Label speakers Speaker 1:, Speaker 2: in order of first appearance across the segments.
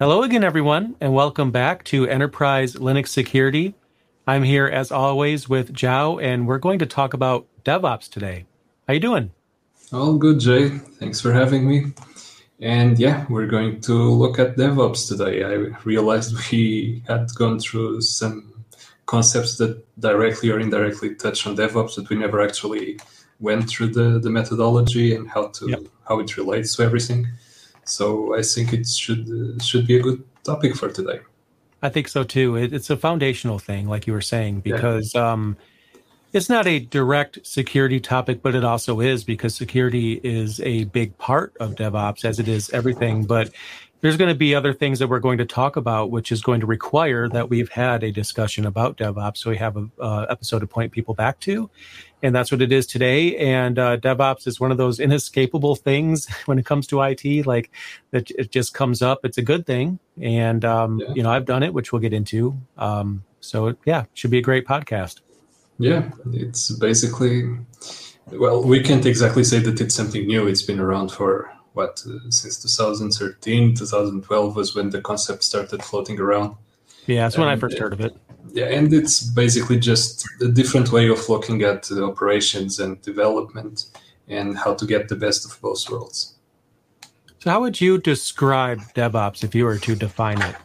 Speaker 1: Hello again, everyone, and welcome back to Enterprise Linux Security. I'm here, as always, with Zhao, and we're going to talk about DevOps today. How you doing?
Speaker 2: All good, Jay. Thanks for having me. And yeah, we're going to look at DevOps today. I realized we had gone through some concepts that directly or indirectly touch on DevOps, but we never actually went through the methodology and how it relates to everything. So I think it should be a good topic for today.
Speaker 1: I think so, too. It's a foundational thing, like you were saying, because it's not a direct security topic, but it also is, because security is a big part of DevOps, as it is everything. But there's going to be other things that we're going to talk about, which is going to require that we've had a discussion about DevOps. So we have an episode to point people back to. And that's what it is today. And DevOps is one of those inescapable things when it comes to IT, like that it just comes up. It's a good thing. And, I've done it, which we'll get into. So it should be a great podcast.
Speaker 2: Yeah, it's basically, we can't exactly say that it's something new. It's been around for, since 2013, 2012 was when the concept started floating around.
Speaker 1: Yeah, that's when I first heard of it.
Speaker 2: Yeah, and it's basically just a different way of looking at operations and development and how to get the best of both worlds.
Speaker 1: So how would you describe DevOps if you were to define it?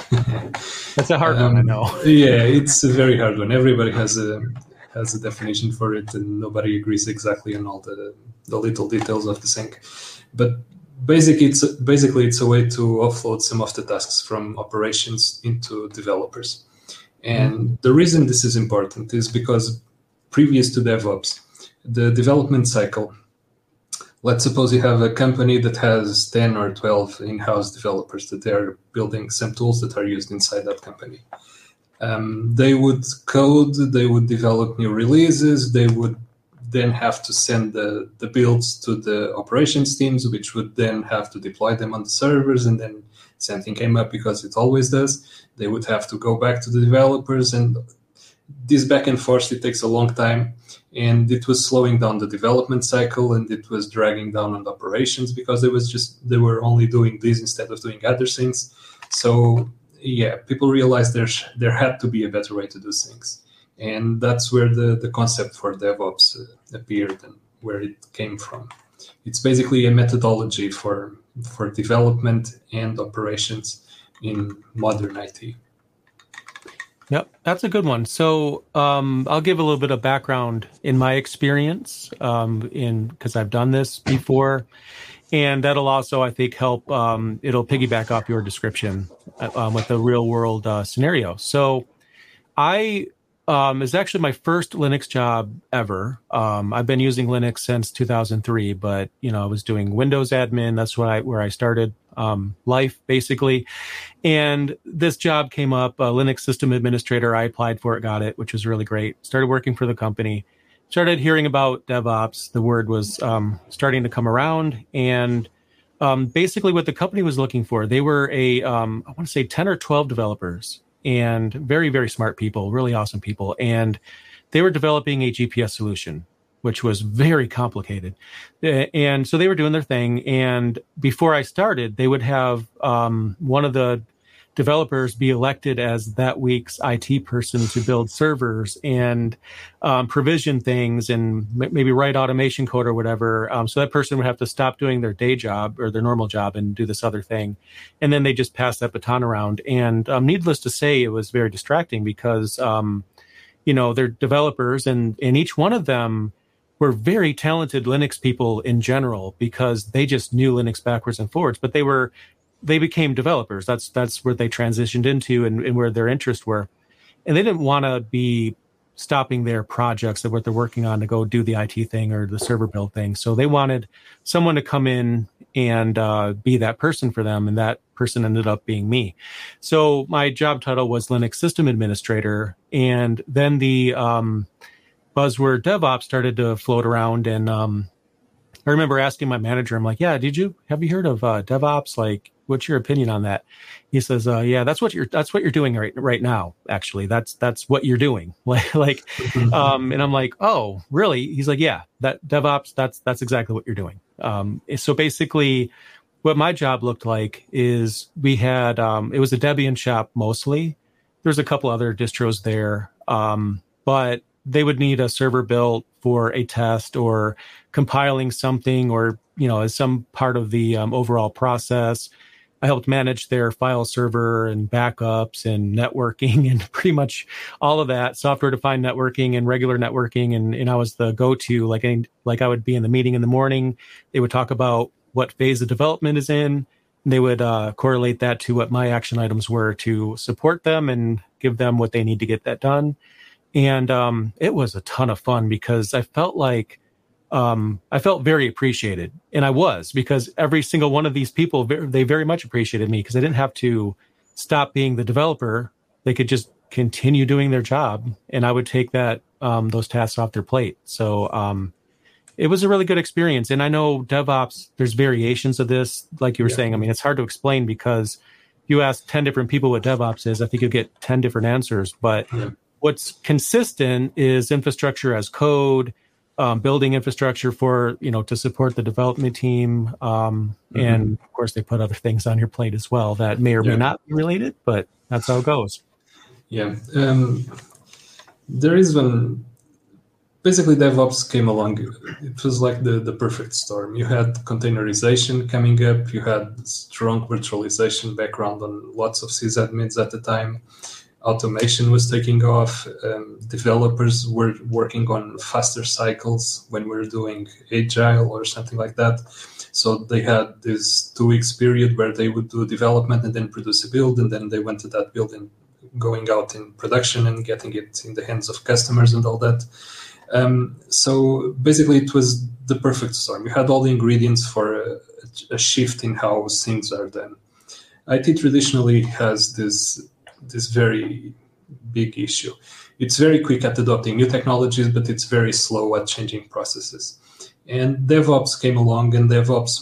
Speaker 1: That's a hard one, I know.
Speaker 2: Yeah, it's a very hard one. Everybody has a definition for it, and nobody agrees exactly on all the little details of the thing. But basically, it's a way to offload some of the tasks from operations into developers. And the reason this is important is because previous to DevOps, the development cycle, let's suppose you have a company that has 10 or 12 in-house developers that they're building some tools that are used inside that company. They would code, they would develop new releases, they would then have to send the builds to the operations teams, which would then have to deploy them on the servers, and then something came up, because it always does. They would have to go back to the developers, and this back and forth, it takes a long time, and it was slowing down the development cycle, and it was dragging down on the operations, because they were only doing this instead of doing other things. So yeah, people realized there had to be a better way to do things. And that's where the concept for DevOps appeared and where it came from. It's basically a methodology for development and operations in modern IT.
Speaker 1: Yep, that's a good one. So I'll give a little bit of background in my experience because I've done this before. And that'll also, I think, help. It'll piggyback off your description with the real world scenario. So is actually my first Linux job ever. I've been using Linux since 2003, but I was doing Windows admin. That's where I started life, basically. And this job came up, Linux system administrator. I applied for it, got it, which was really great. Started working for the company. Started hearing about DevOps. The word was starting to come around, and basically what the company was looking for, they were I want to say 10 or 12 developers. And very, very smart people, really awesome people. And they were developing a GPS solution, which was very complicated. And so they were doing their thing. And before I started, they would have one of the developers be elected as that week's IT person to build servers and provision things and maybe write automation code or whatever. So that person would have to stop doing their day job or their normal job and do this other thing. And then they just pass that baton around. And needless to say, it was very distracting because, they're developers and each one of them were very talented Linux people in general because they just knew Linux backwards and forwards, but they became developers. That's where they transitioned into and where their interests were. And they didn't want to be stopping their projects that what they're working on to go do the IT thing or the server build thing. So they wanted someone to come in and be that person for them. And that person ended up being me. So my job title was Linux System Administrator. And then the buzzword DevOps started to float around. And I remember asking my manager, I'm like, yeah, have you heard of DevOps? Like, what's your opinion on that? He says, yeah, that's what you're doing right now. Actually, that's what you're doing. And I'm like, oh, really? He's like, yeah, that DevOps, that's exactly what you're doing. So basically what my job looked like is we had, it was a Debian shop mostly. There's a couple other distros there, but they would need a server built for a test or compiling something, or, as some part of the overall process. I helped manage their file server and backups and networking and pretty much all of that, software-defined networking and regular networking. And I was the go-to, like I would be in the meeting in the morning. They would talk about what phase of development is in. They would correlate that to what my action items were to support them and give them what they need to get that done. And it was a ton of fun because I felt like I felt very appreciated. And I was, because every single one of these people, they very much appreciated me because I didn't have to stop being the developer. They could just continue doing their job, and I would take that those tasks off their plate. So it was a really good experience. And I know DevOps, there's variations of this, like you were saying. I mean, it's hard to explain because you ask 10 different people what DevOps is, I think you'll get 10 different answers. But what's consistent is infrastructure as code, building infrastructure for, to support the development team. And of course, they put other things on your plate as well that may or may not be related, but that's how it goes.
Speaker 2: Yeah. There is when basically DevOps came along. It was like the perfect storm. You had containerization coming up. You had strong virtualization background on lots of sysadmins at the time. Automation was taking off. Developers were working on faster cycles when we were doing agile or something like that. So they had this 2 weeks period where they would do development and then produce a build, and then they went to that build and going out in production and getting it in the hands of customers and all that. So basically it was the perfect storm. You had all the ingredients for a shift in how things are done. IT traditionally has this very big issue. It's very quick at adopting new technologies, but it's very slow at changing processes. And DevOps came along, and DevOps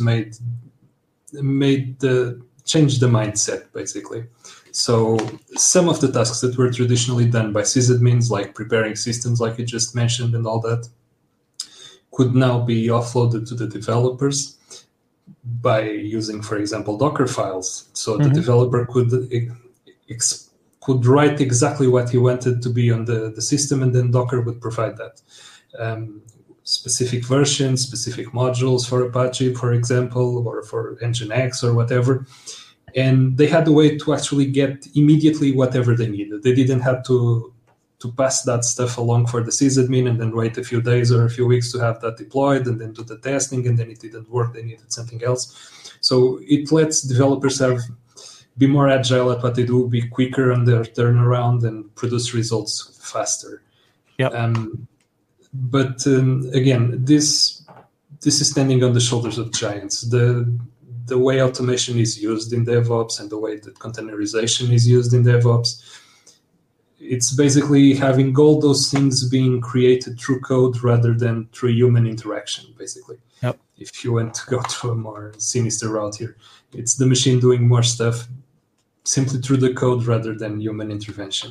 Speaker 2: changed the mindset, basically. So some of the tasks that were traditionally done by sysadmins, like preparing systems, like you just mentioned, and all that, could now be offloaded to the developers by using, for example, Docker files. So the developer could write exactly what he wanted to be on the system, and then Docker would provide that. Specific versions, specific modules for Apache, for example, or for Nginx or whatever. And they had a way to actually get immediately whatever they needed. They didn't have to pass that stuff along for the sysadmin and then wait a few days or a few weeks to have that deployed and then do the testing, and then it didn't work. They needed something else. So it lets developers be more agile at what they do, be quicker on their turnaround, and produce results faster.
Speaker 1: Yep.
Speaker 2: But again, this is standing on the shoulders of giants. The way automation is used in DevOps and the way that containerization is used in DevOps, it's basically having all those things being created through code rather than through human interaction, basically.
Speaker 1: Yep.
Speaker 2: If you want to go through a more sinister route here, it's the machine doing more stuff simply through the code rather than human intervention.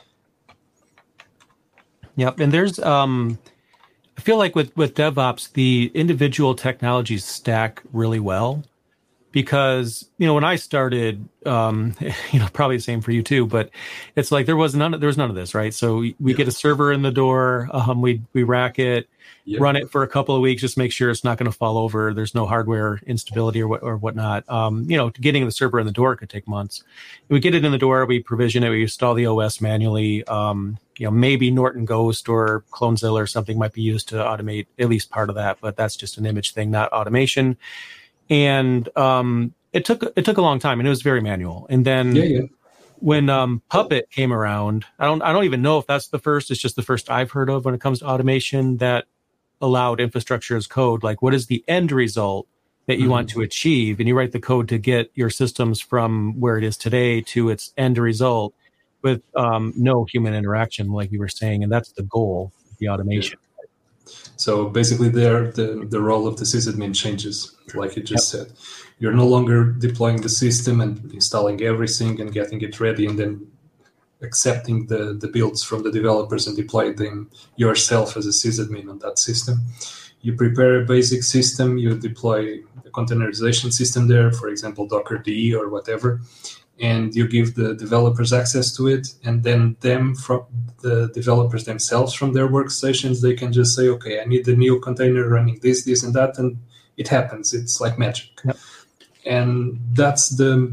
Speaker 1: Yep. And there's, I feel like with DevOps, the individual technologies stack really well. Because, when I started, probably the same for you too, but it's like there was none of this, right? So we get a server in the door, we rack it, run it for a couple of weeks, just make sure it's not going to fall over. There's no hardware instability or whatnot. Getting the server in the door could take months. We get it in the door, we provision it, we install the OS manually. Maybe Norton Ghost or Clonezilla or something might be used to automate at least part of that, but that's just an image thing, not automation. And it took a long time, and it was very manual. And then when Puppet came around, I don't even know if that's the first. It's just the first I've heard of when it comes to automation that allowed infrastructure as code. Like, what is the end result that you want to achieve? And you write the code to get your systems from where it is today to its end result with no human interaction, like you were saying. And that's the goal of the automation.
Speaker 2: So basically the role of the sysadmin changes, like you just said. You're no longer deploying the system and installing everything and getting it ready and then accepting the builds from the developers and deploy them yourself as a sysadmin on that system. You prepare a basic system, you deploy a containerization system there, for example, Docker DE or whatever, and you give the developers access to it, and then from the developers themselves from their workstations, they can just say, okay, I need a new container running this, and that, and it happens. It's like magic.
Speaker 1: Yep.
Speaker 2: And that's the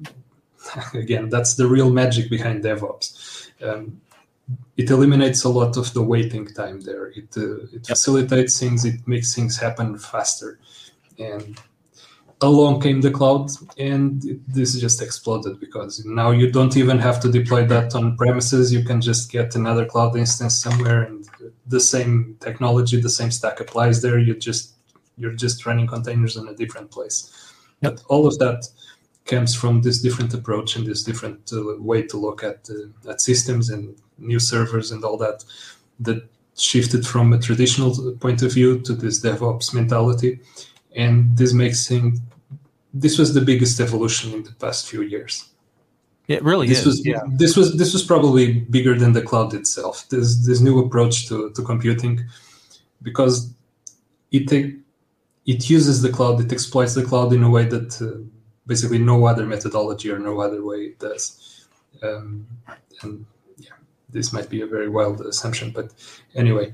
Speaker 2: real magic behind DevOps. It eliminates a lot of the waiting time there. It facilitates things. It makes things happen faster. And along came the cloud, and this just exploded, because now you don't even have to deploy that on premises. You can just get another cloud instance somewhere, and the same technology, the same stack applies there. You're just running containers in a different place.
Speaker 1: Yep.
Speaker 2: But all of that comes from this different approach and this different way to look at systems and new servers and all that shifted from a traditional point of view to this DevOps mentality. And this was the biggest evolution in the past few years.
Speaker 1: It really is.
Speaker 2: This was probably bigger than the cloud itself. This new approach to computing, because it uses the cloud, it exploits the cloud in a way that basically no other methodology or no other way does. And yeah, this might be a very wild assumption, but anyway,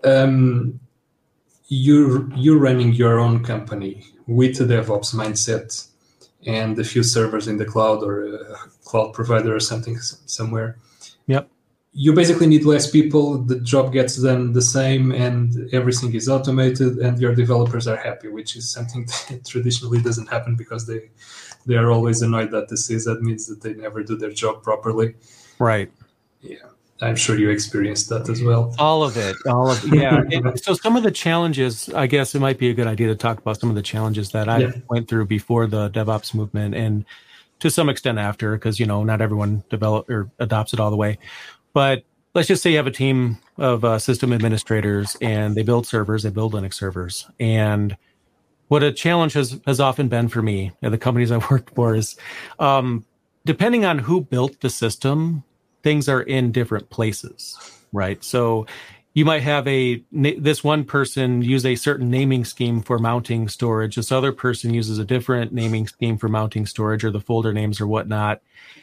Speaker 2: you're running your own company with a DevOps mindset and a few servers in the cloud or a cloud provider or something somewhere.
Speaker 1: Yep.
Speaker 2: You basically need less people, the job gets done the same, and everything is automated, and your developers are happy, which is something that traditionally doesn't happen, because they are always annoyed that the sysadmins that they never do their job properly.
Speaker 1: Right.
Speaker 2: Yeah. I'm sure you experienced that as well.
Speaker 1: All of it. Yeah. So some of the challenges, I guess it might be a good idea to talk about some of the challenges that I went through before the DevOps movement, and to some extent after, because, not everyone develops or adopts it all the way. But let's just say you have a team of system administrators, and they build servers, they build Linux servers. And what a challenge has often been for me and the companies I've worked for is, depending on who built the system, things are in different places, right? So you might have this one person use a certain naming scheme for mounting storage. This other person uses a different naming scheme for mounting storage, or the folder names or whatnot.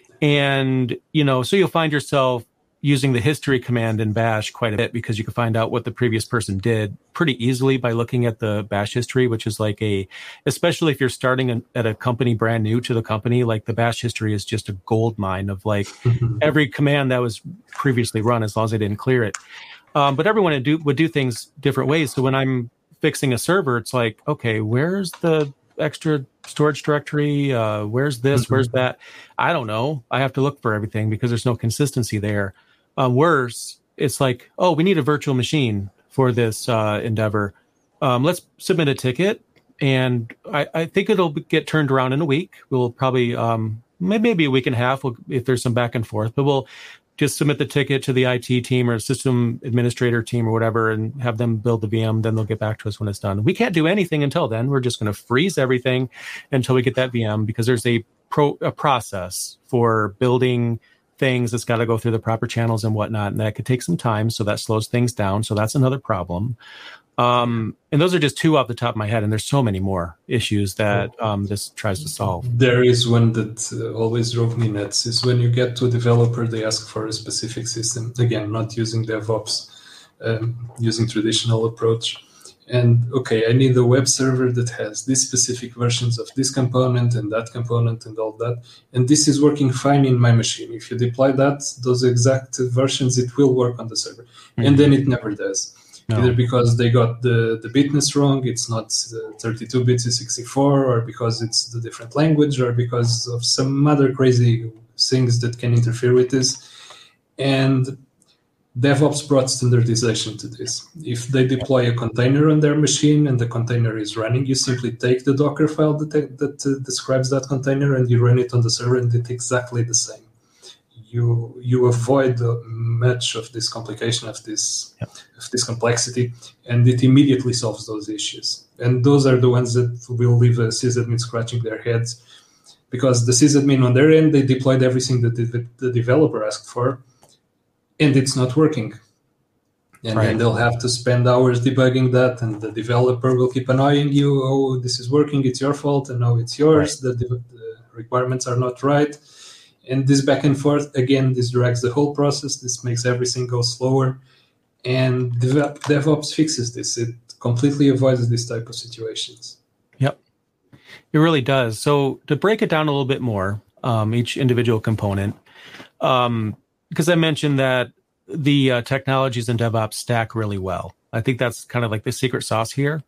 Speaker 1: And, so you'll find yourself using the history command in Bash quite a bit, because you can find out what the previous person did pretty easily by looking at the Bash history, which is especially if you're starting at a company brand new to the company, like the Bash history is just a gold mine of every command that was previously run, as long as they didn't clear it. But everyone would do things different ways. So when I'm fixing a server, it's like, okay, where's the extra storage directory? Where's this? Where's that? I don't know. I have to look for everything because there's no consistency there. Worse, it's like, oh, we need a virtual machine for this endeavor. Let's submit a ticket, and I think it'll get turned around in a week. We'll probably, maybe a week and a half if there's some back and forth, but we'll just submit the ticket to the IT team or system administrator team or whatever, and have them build the VM. Then they'll get back to us when it's done. We can't do anything until then. We're just going to freeze everything until we get that VM, because there's a process for building things that's got to go through the proper channels and whatnot, and that could take some time, so that slows things down. So that's another problem. And those are just two off the top of my head, and there's so many more issues that this tries to solve.
Speaker 2: There is one that always drove me nuts, is when you get to a developer, they ask for a specific system. Again, not using DevOps, using traditional approach. And okay, I need a web server that has these specific versions of this component and that component and all that. And this is working fine in my machine. If you deploy those exact versions, it will work on the server. Mm-hmm. And then it never does. No. Either because they got the bitness wrong, it's not 32 bits, it's 64, or because it's the different language, or because of some other crazy things that can interfere with this. And DevOps brought standardization to this. If they deploy a container on their machine and the container is running, you simply take the Docker file that describes that container and you run it on the server, and it's exactly the same. You avoid much of this complication, of this complexity, and it immediately solves those issues. And those are the ones that will leave a sysadmin scratching their heads, because the sysadmin on their end, they deployed everything that the developer asked for, and it's not working. And then they'll have to spend hours debugging that, and the developer will keep annoying you. Oh, this is working, it's your fault, and no, it's yours. The requirements are not right. And this back and forth, again, this drags the whole process. This makes everything go slower. And DevOps fixes this. It completely avoids this type of situations.
Speaker 1: Yep, it really does. So to break it down a little bit more, each individual component, because I mentioned that the technologies in DevOps stack really well. I think that's kind of like the secret sauce here.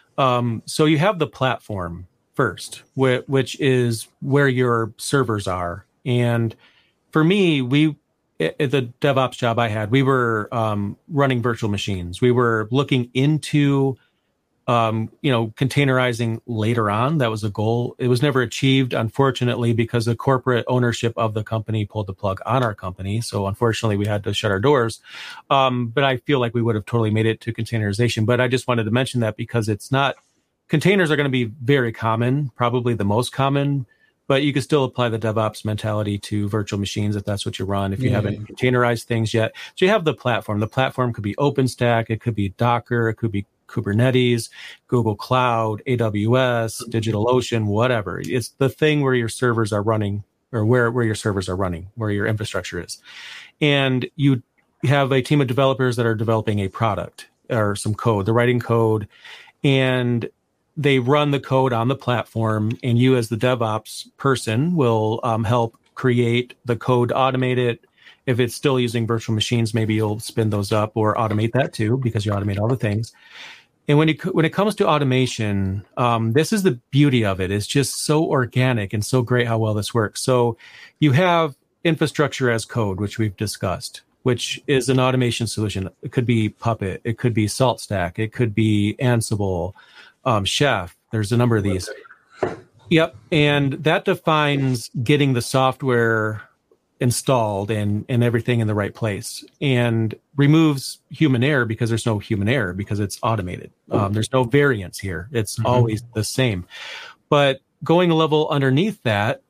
Speaker 1: So you have the platform first, which is where your servers are. And for me, at the DevOps job I had, we were running virtual machines. We were looking into containerizing later on. That was a goal. It was never achieved, unfortunately, because the corporate ownership of the company pulled the plug on our company. So unfortunately, we had to shut our doors. But I feel like we would have totally made it to containerization. But I just wanted to mention that because containers are going to be very common, probably the most common, but you can still apply the DevOps mentality to virtual machines if that's what you run, if you haven't containerized things yet. So you have the platform. The platform could be OpenStack, it could be Docker, it could be Kubernetes, Google Cloud, AWS, DigitalOcean, whatever. It's the thing where your servers are running, or where your servers are running, where your infrastructure is. And you have a team of developers that are developing a product or some code. They're writing code, and they run the code on the platform, and you as the DevOps person will help create the code, automate it. If it's still using virtual machines, maybe you'll spin those up or automate that too, because you automate all the things. And when it comes to automation, this is the beauty of it. It's just so organic and so great how well this works. So you have infrastructure as code, which we've discussed, which is an automation solution. It could be Puppet. It could be SaltStack. It could be Ansible, Chef. There's a number of these. Yep. And that defines getting the software installed and everything in the right place, and removes human error because there's no human error because it's automated. There's no variance here. It's always the same. But going a level underneath that,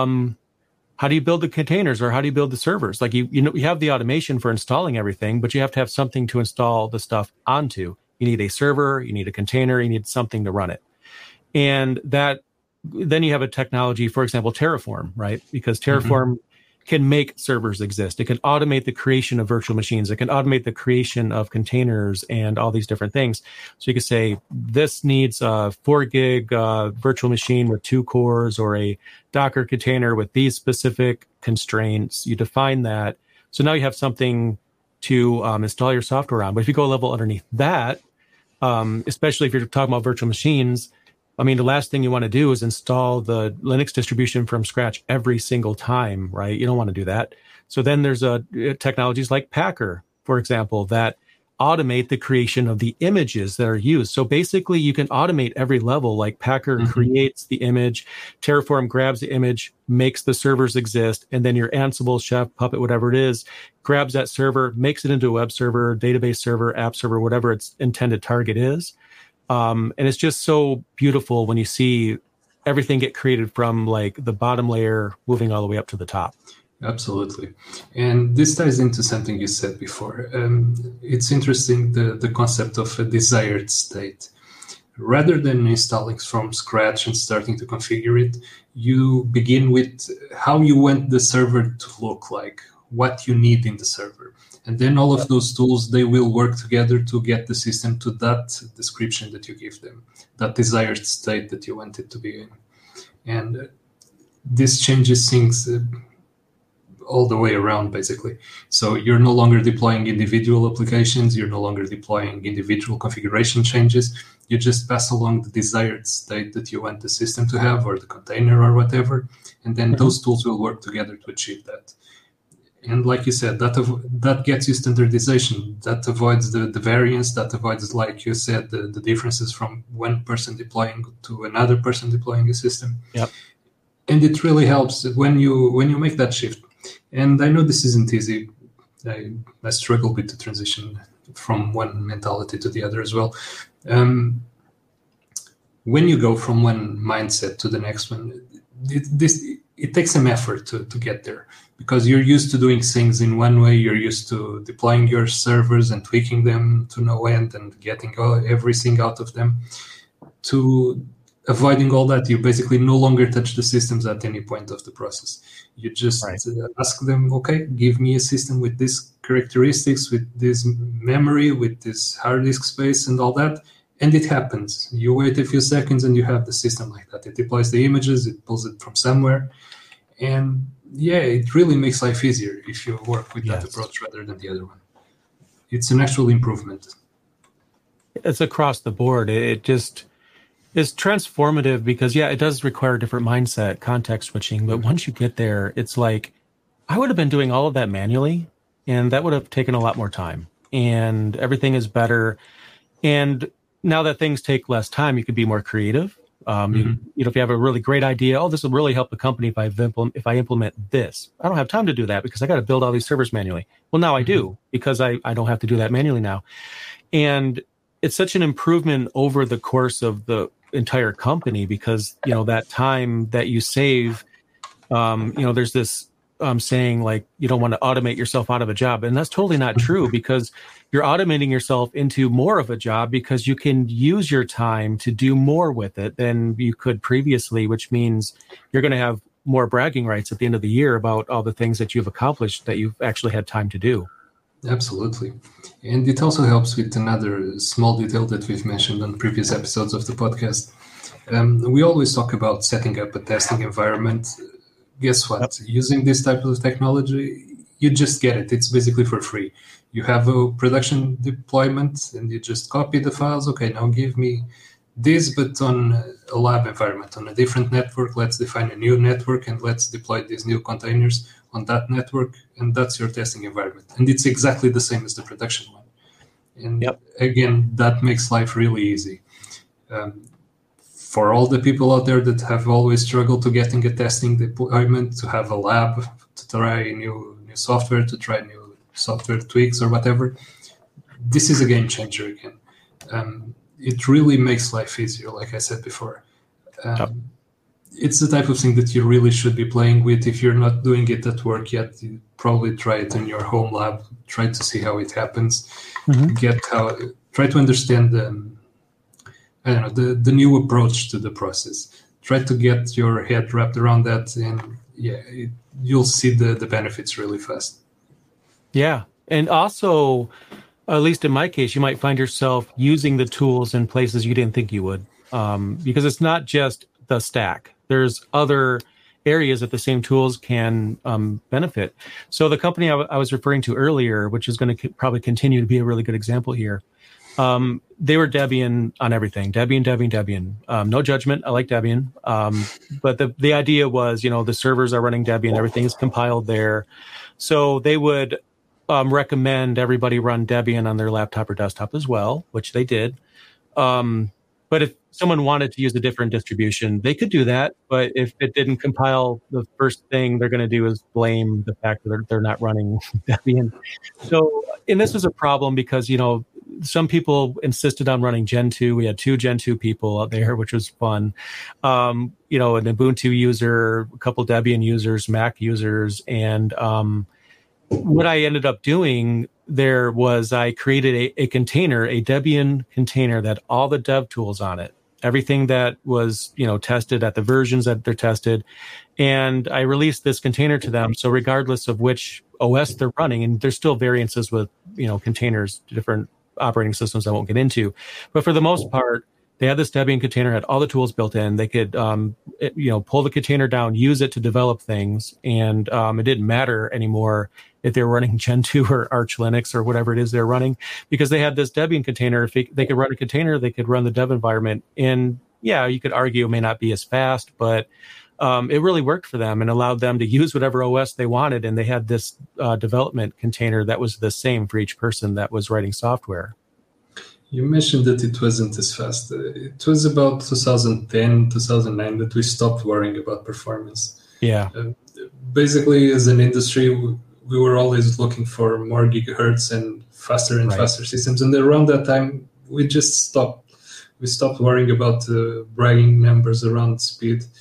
Speaker 1: how do you build the containers, or how do you build the servers? Like you have the automation for installing everything, but you have to have something to install the stuff onto. You need a server, you need a container, you need something to run it. And then you have a technology, for example, Terraform, right? Because Terraform can make servers exist. It can automate the creation of virtual machines. It can automate the creation of containers and all these different things. So you could say, this needs a 4 gig virtual machine with 2 cores, or a Docker container with these specific constraints. You define that. So now you have something to install your software on. But if you go a level underneath that, especially if you're talking about virtual machines, I mean, the last thing you want to do is install the Linux distribution from scratch every single time, right? You don't want to do that. So then there's technologies like Packer, for example, that automate the creation of the images that are used. So basically, you can automate every level. Like Packer creates the image, Terraform grabs the image, makes the servers exist, and then your Ansible, Chef, Puppet, whatever it is, grabs that server, makes it into a web server, database server, app server, whatever its intended target is. And it's just so beautiful when you see everything get created from like the bottom layer moving all the way up to the top.
Speaker 2: Absolutely. And this ties into something you said before. It's interesting, the concept of a desired state. Rather than installing from scratch and starting to configure it, you begin with how you want the server to look like, what you need in the server. And then all of those tools, they will work together to get the system to that description that you give them, that desired state that you want it to be in. And this changes things all the way around, basically. So you're no longer deploying individual applications. You're no longer deploying individual configuration changes. You just pass along the desired state that you want the system to have, or the container, or whatever. And then those tools will work together to achieve that. And like you said, that gets you standardization. That avoids the variance. That avoids, like you said, the differences from one person deploying to another person deploying a system.
Speaker 1: Yep.
Speaker 2: And it really helps when you make that shift. And I know this isn't easy. I struggle with the transition from one mentality to the other as well. When you go from one mindset to the next one, it takes some effort to get there, because you're used to doing things in one way. You're used to deploying your servers and tweaking them to no end and getting everything out of them. To avoiding all that, you basically no longer touch the systems at any point of the process. You just ask them, okay, give me a system with these characteristics, with this memory, with this hard disk space and all that, and it happens. You wait a few seconds and you have the system like that. It deploys the images, it pulls it from somewhere, and it really makes life easier if you work with that approach rather than the other one. It's an actual improvement.
Speaker 1: It's across the board. It just is transformative because, it does require a different mindset, context switching. But once you get there, it's like, I would have been doing all of that manually, and that would have taken a lot more time. And everything is better. And now that things take less time, you could be more creative. If you have a really great idea, this will really help the company if I implement this. I don't have time to do that because I got to build all these servers manually. Well, now I do, because I don't have to do that manually now. And it's such an improvement over the course of the entire company because, that time that you save, there's this saying like, you don't want to automate yourself out of a job. And that's totally not true, because you're automating yourself into more of a job because you can use your time to do more with it than you could previously, which means you're going to have more bragging rights at the end of the year about all the things that you've accomplished that you've actually had time to do.
Speaker 2: Absolutely. And it also helps with another small detail that we've mentioned on previous episodes of the podcast. We always talk about setting up a testing environment. Guess what? Yep. Using this type of technology, you just get it. It's basically for free. You have a production deployment and you just copy the files. Okay, now give me this, but on a lab environment, on a different network. Let's define a new network and let's deploy these new containers on that network. And that's your testing environment. And it's exactly the same as the production one. And again, that makes life really easy. For all the people out there that have always struggled to getting a testing deployment, to have a lab, to try new software, to try new software tweaks or whatever, this is a game changer again. It really makes life easier, like I said before. It's the type of thing that you really should be playing with. If you're not doing it at work yet, you probably try it in your home lab, try to see how it happens, try to understand the new approach to the process. Try to get your head wrapped around that, and you'll see the benefits really fast.
Speaker 1: Yeah, and also, at least in my case, you might find yourself using the tools in places you didn't think you would, because it's not just the stack. There's other areas that the same tools can benefit. So the company I was referring to earlier, which is going to probably continue to be a really good example here, they were Debian on everything. Debian. No judgment. I like Debian. But the idea was, the servers are running Debian. Everything is compiled there. So they would recommend everybody run Debian on their laptop or desktop as well, which they did. But if someone wanted to use a different distribution, they could do that. But if it didn't compile, the first thing they're going to do is blame the fact that they're not running Debian. So, and this was a problem because, some people insisted on running Gen 2. We had 2 Gen 2 people out there, which was fun. An Ubuntu user, a couple Debian users, Mac users. And what I ended up doing there was I created a container, a Debian container that all the dev tools on it, everything that was, tested at the versions that they're tested. And I released this container to them. So regardless of which OS they're running, and there's still variances with, containers, different operating systems I won't get into. But for the most part, they had this Debian container, had all the tools built in. They could, pull the container down, use it to develop things. And it didn't matter anymore if they were running Gen 2 or Arch Linux or whatever it is they're running, because they had this Debian container. If they could run a container, they could run the dev environment. And you could argue it may not be as fast, but it really worked for them and allowed them to use whatever OS they wanted. And they had this development container that was the same for each person that was writing software.
Speaker 2: You mentioned that it wasn't as fast. It was about 2010, 2009 that we stopped worrying about performance.
Speaker 1: Yeah.
Speaker 2: Basically, as an industry, we were always looking for more gigahertz and faster faster systems. And around that time, we just stopped. We stopped worrying about bragging numbers around speed,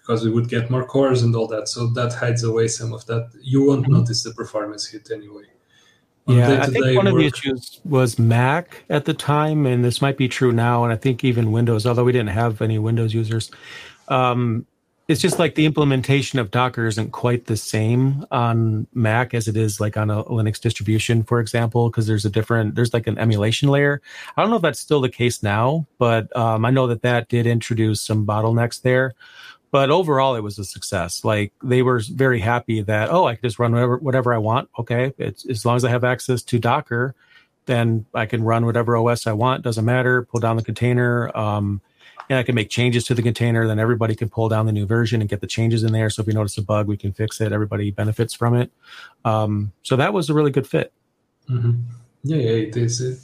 Speaker 2: because we would get more cores and all that. So that hides away some of that. You won't notice the performance hit anyway.
Speaker 1: Yeah, I think one of the issues was Mac at the time, and this might be true now, and I think even Windows, although we didn't have any Windows users. It's just like the implementation of Docker isn't quite the same on Mac as it is like on a Linux distribution, for example, because there's like an emulation layer. I don't know if that's still the case now, but I know that did introduce some bottlenecks there. But overall, it was a success. Like they were very happy that, I can just run whatever I want. Okay, it's as long as I have access to Docker, then I can run whatever OS I want. Doesn't matter. Pull down the container, and I can make changes to the container. Then everybody can pull down the new version and get the changes in there. So if we notice a bug, we can fix it. Everybody benefits from it. So that was a really good fit.
Speaker 2: Mm-hmm. Yeah, it is.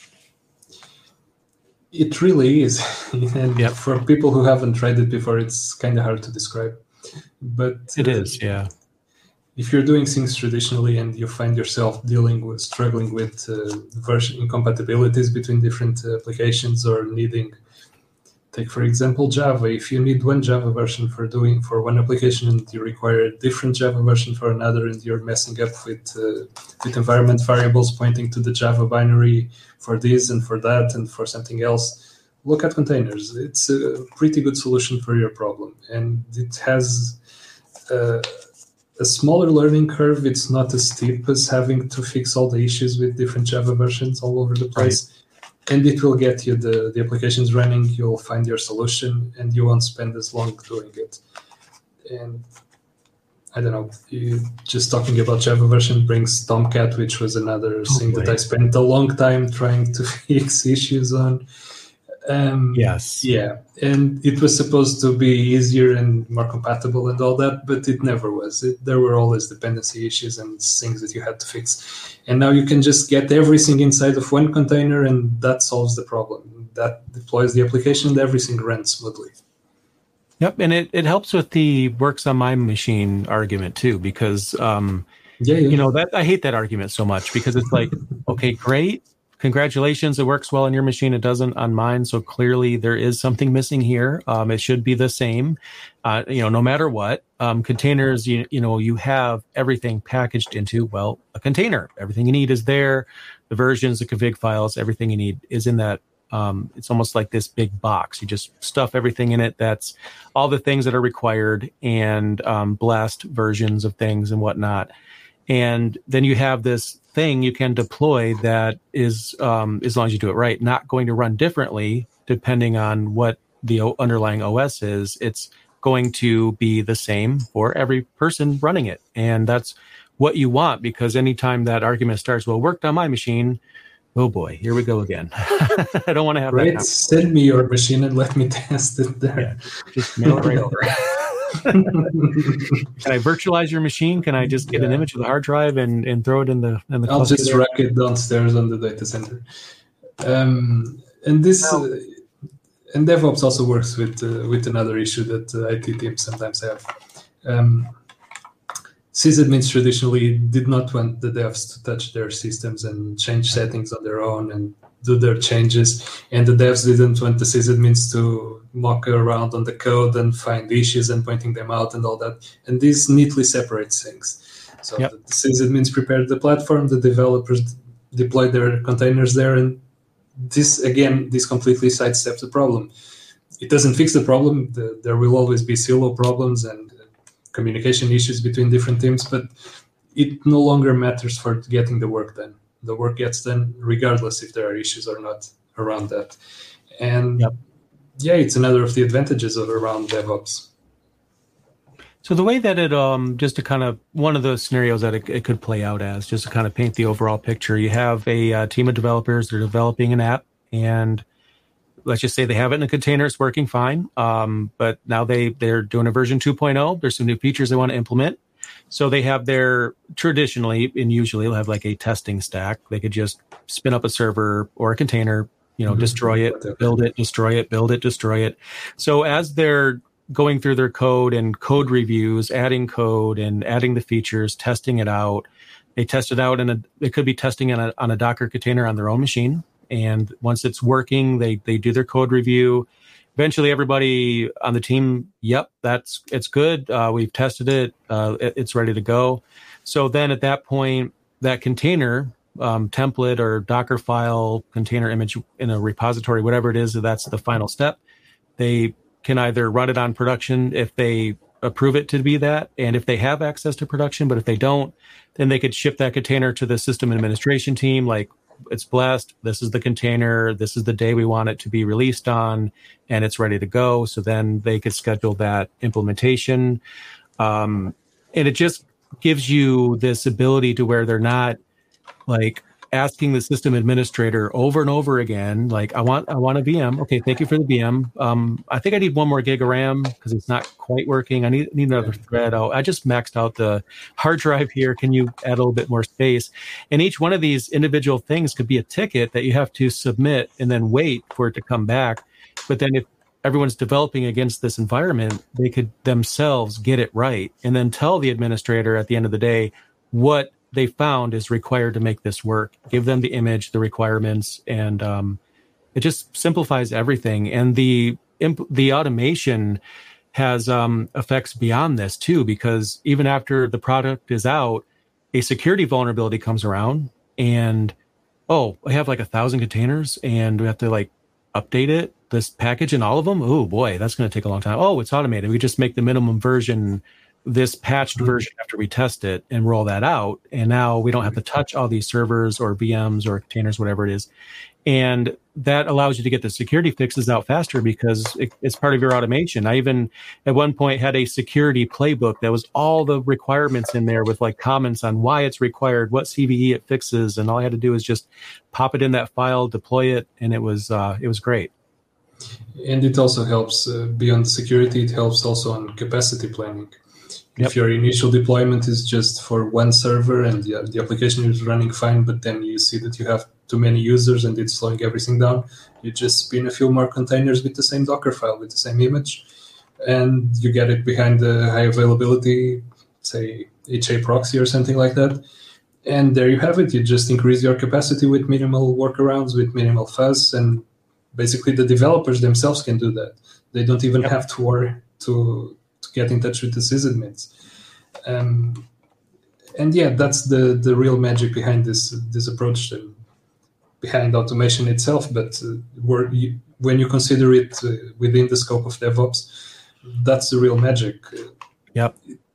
Speaker 2: It really is. And for people who haven't tried it before, it's kind of hard to describe. But
Speaker 1: it is, yeah.
Speaker 2: If you're doing things traditionally and you find yourself struggling with version incompatibilities between different applications, or needing, take for example Java, if you need one Java version for one application and you require a different Java version for another, and you're messing up with environment variables pointing to the Java binary for this and for that and for something else, look at containers. It's a pretty good solution for your problem, and it has a smaller learning curve. It's not as steep as having to fix all the issues with different Java versions all over the place. Right. And it will get you the applications running. You'll find your solution, and you won't spend as long doing it. And I don't know, just talking about Java version brings Tomcat, which was another thing that I spent a long time trying to fix issues on.
Speaker 1: Yes.
Speaker 2: Yeah, and it was supposed to be easier and more compatible and all that, but it never was. There were always dependency issues and things that you had to fix. And now you can just get everything inside of one container, and that solves the problem. That deploys the application, and everything runs smoothly.
Speaker 1: Yep, and it helps with the works on my machine argument too, because you know that I hate that argument so much, because it's like, okay, great. Congratulations, it works well on your machine. It doesn't on mine. So clearly there is something missing here. It should be the same, no matter what. Containers, you have everything packaged into, a container. Everything you need is there. The versions, the config files, everything you need is in that. It's almost like this big box. You just stuff everything in it. That's all the things that are required, and blast versions of things and whatnot. And then you have this thing you can deploy that is, as long as you do it right, not going to run differently depending on what the underlying OS is. It's going to be the same for every person running it. And that's what you want, because anytime that argument starts, it worked on my machine, oh boy, here we go again. I don't want to have that.
Speaker 2: Send me your machine and let me test it there.
Speaker 1: Yeah, just mail it right over. Can I virtualize your machine? Can I just get an image of the hard drive and throw it in the
Speaker 2: I'll just rack it downstairs on the data center. And DevOps also works with another issue that IT teams sometimes have. Sysadmins traditionally did not want the devs to touch their systems and change settings on their own and do their changes, and the devs didn't want the sysadmins to muck around on the code and find issues and pointing them out and all that. And this neatly separates things. So the sysadmins prepared the platform, the developers deployed their containers there, and this completely sidesteps the problem. It doesn't fix the problem. There will always be silo problems and communication issues between different teams, but it no longer matters for getting the work done. The work gets done regardless if there are issues or not around that. And it's another of the advantages of around DevOps.
Speaker 1: So the way that it, just to kind of, one of those scenarios that it could play out as, just to kind of paint the overall picture, you have a team of developers, they're developing an app, and let's just say they have it in a container, it's working fine. But now they're doing a version 2.0. There's some new features they want to implement. So they have traditionally and usually they'll have like a testing stack. They could just spin up a server or a container, destroy it, build it, destroy it, build it, destroy it. So as they're going through their code and code reviews, adding code and adding the features, testing it out, they test it out, and they could be testing it on a Docker container on their own machine. And once it's working, they do their code review. eventually everybody on the team, yep, it's good. We've tested it. It's ready to go. So then at that point, that container template or Docker file, container image in a repository, whatever it is, that's the final step. They can either run it on production if they approve it to be that, and if they have access to production, but if they don't, then they could ship that container to the system administration team, like, it's blessed, this is the container, this is the day we want it to be released on, and it's ready to go. So then they could schedule that implementation. And it just gives you this ability to where they're not like asking the system administrator over and over again, like, I want a VM. Okay, thank you for the VM. I think I need 1 more gig of RAM because it's not quite working. I need another thread. Oh, I just maxed out the hard drive here. Can you add a little bit more space? And each one of these individual things could be a ticket that you have to submit and then wait for it to come back. But then if everyone's developing against this environment, they could themselves get it right and then tell the administrator at the end of the day what they found is required to make this work. Give them the image, the requirements, and it just simplifies everything. And the automation has effects beyond this too, because even after the product is out, a security vulnerability comes around, and I have like 1,000 containers, and we have to like update it, this package and all of them. Oh boy, that's going to take a long time. Oh, it's automated. We just make the minimum version, this patched version after we test it and roll that out. And now we don't have to touch all these servers or VMs or containers, whatever it is. And that allows you to get the security fixes out faster because it's part of your automation. I even at one point had a security playbook that was all the requirements in there with like comments on why it's required, what CVE it fixes. And all I had to do is just pop it in that file, deploy it. And it was great.
Speaker 2: And it also helps beyond security. It helps also on capacity planning. If your initial deployment is just for one server and the application is running fine, but then you see that you have too many users and it's slowing everything down, you just spin a few more containers with the same Docker file, with the same image, and you get it behind the high availability, say HA proxy or something like that. And there you have it. You just increase your capacity with minimal workarounds, with minimal fuzz, and basically the developers themselves can do that. They don't even have to worry to get in touch with the sysadmins. And yeah, that's the real magic behind this approach, behind automation itself. But when you consider it within the scope of DevOps, that's the real magic.
Speaker 1: Yep.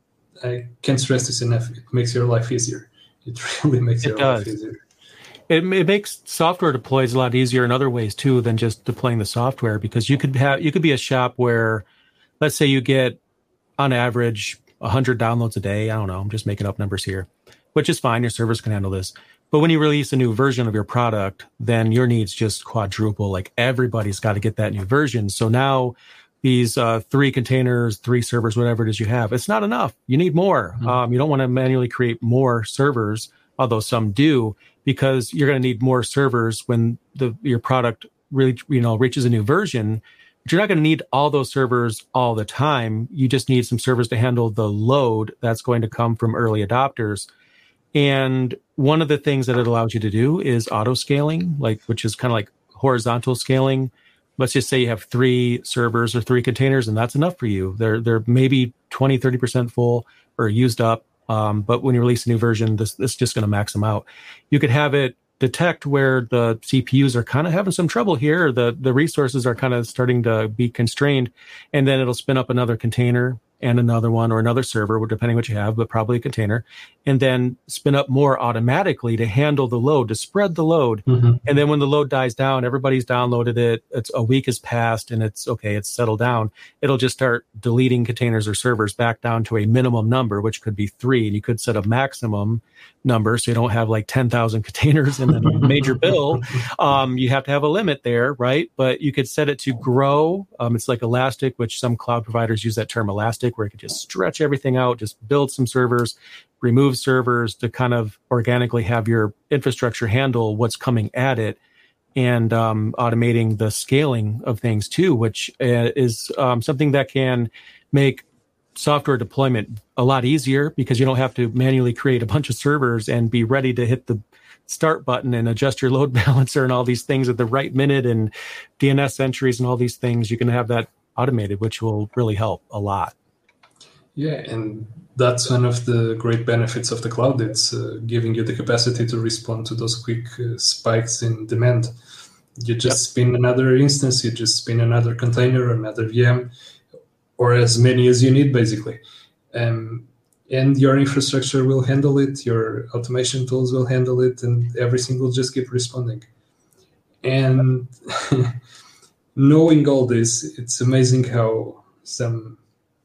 Speaker 2: I can't stress this enough. It makes your life easier. It really makes your life easier.
Speaker 1: It makes software deploys a lot easier in other ways too than just deploying the software, because you could be a shop where, let's say you get on average 100 downloads a day. I don't know, I'm just making up numbers here, which is fine. Your servers can handle this. But when you release a new version of your product, then your needs just quadruple. Like everybody's got to get that new version. So now these 3 containers, 3 servers, whatever it is you have, it's not enough. You need more. Mm-hmm. You don't want to manually create more servers, although some do, because you're going to need more servers when your product really reaches a new version. But you're not going to need all those servers all the time. You just need some servers to handle the load that's going to come from early adopters. And one of the things that it allows you to do is auto scaling, which is kind of like horizontal scaling. Let's just say you have 3 servers or 3 containers, and that's enough for you. They're maybe 20, 30% full or used up. But when you release a new version, this is just going to max them out. You could have it detect where the CPUs are kind of having some trouble here. The resources are kind of starting to be constrained, and then it'll spin up another container and another one or another server, depending what you have, but probably a container, and then spin up more automatically to handle the load, to spread the load. Mm-hmm. And then when the load dies down, everybody's downloaded it. It's a week has passed and it's okay. It's settled down. It'll just start deleting containers or servers back down to a minimum number, which could be 3. And you could set a maximum number, so you don't have like 10,000 containers and then a major bill. You have to have a limit there, right? But you could set it to grow. It's like Elastic, which some cloud providers use that term Elastic, where you could just stretch everything out, just build some servers, remove servers to kind of organically have your infrastructure handle what's coming at it, and automating the scaling of things too, which is something that can make software deployment a lot easier because you don't have to manually create a bunch of servers and be ready to hit the start button and adjust your load balancer and all these things at the right minute and DNS entries and all these things. You can have that automated, which will really help a lot.
Speaker 2: Yeah, and that's one of the great benefits of the cloud. It's giving you the capacity to respond to those quick spikes in demand. You just spin another instance, you just spin another container, another VM, or as many as you need, basically. And your infrastructure will handle it, your automation tools will handle it, and everything will just keep responding. And knowing all this, it's amazing how some,